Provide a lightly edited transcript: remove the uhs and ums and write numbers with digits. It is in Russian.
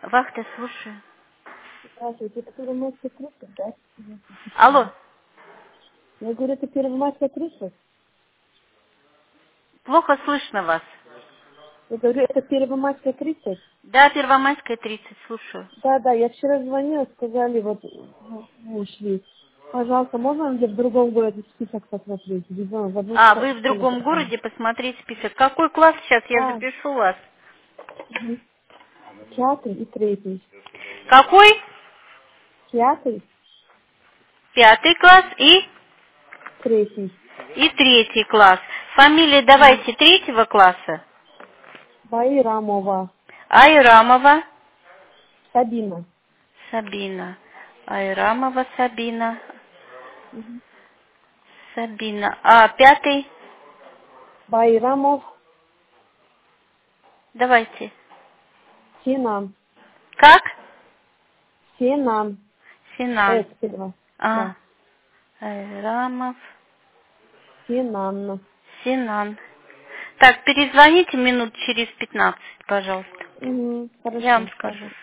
Вахта, слушаю. Здравствуйте, это Первомайская 30, да? Алло, Я говорю, это Первомайская 30? плохо слышно вас. Я говорю, это Первомайская 30? Да, Первомайская, 30, слушаю. Да, да, я вчера звонила, сказали, вот, вы ушли. Пожалуйста, можно мне в другом городе список посмотреть? Ребенок в одну А, вы в школу другом попал. городе, посмотреть список. Какой класс сейчас? Я Да, запишу вас. угу. Пятый и третий. Какой? Пятый, Пятый класс третий. и третий класс. Фамилия Угу. давайте третьего класса. Байрамова Айрамова Сабина. Сабина. Айрамова Сабина. Угу. Сабина. А, пятый? Байрамов Давайте. Синан. Как? Синан. Синан. Сперва. А, Да. Айрамов Синан. Синан. Так, перезвоните минут через 15, пожалуйста. Угу. Я вам Хорошо. скажу.